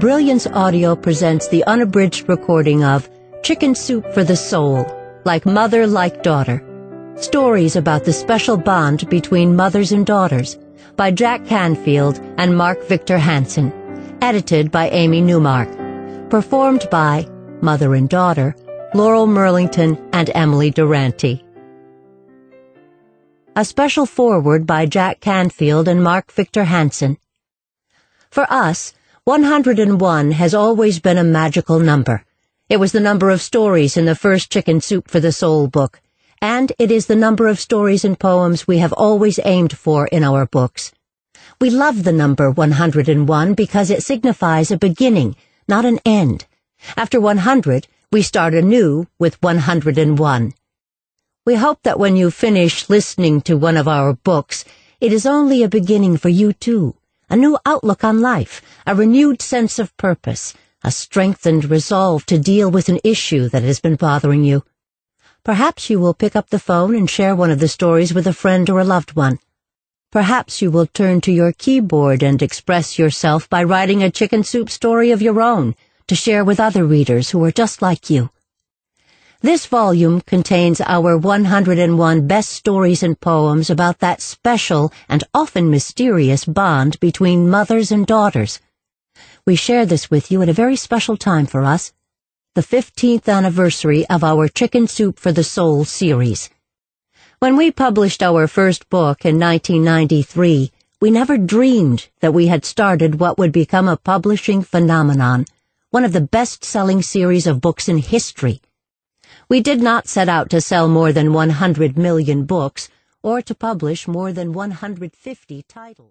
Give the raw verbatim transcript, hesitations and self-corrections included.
Brilliance Audio presents the unabridged recording of Chicken Soup for the Soul, Like Mother, Like Daughter. Stories about the special bond between mothers and daughters by Jack Canfield and Mark Victor Hansen. Edited by Amy Newmark. Performed by mother and daughter, Laurel Merlington and Emily Durante. A special foreword by Jack Canfield and Mark Victor Hansen. For us, one hundred and one has always been a magical number. It was the number of stories in the first Chicken Soup for the Soul book, and it is the number of stories and poems we have always aimed for in our books. We love the number one hundred and one because it signifies a beginning, not an end. After one hundred, we start anew with one hundred and one. We hope that when you finish listening to one of our books, it is only a beginning for you too. A new outlook on life, a renewed sense of purpose, a strengthened resolve to deal with an issue that has been bothering you. Perhaps you will pick up the phone and share one of the stories with a friend or a loved one. Perhaps you will turn to your keyboard and express yourself by writing a chicken soup story of your own to share with other readers who are just like you. This volume contains our one hundred and one best stories and poems about that special and often mysterious bond between mothers and daughters. We share this with you at a very special time for us, the fifteenth anniversary of our Chicken Soup for the Soul series. When we published our first book in nineteen ninety-three, we never dreamed that we had started what would become a publishing phenomenon, one of the best-selling series of books in history. We did not set out to sell more than one hundred million books or to publish more than one hundred fifty titles.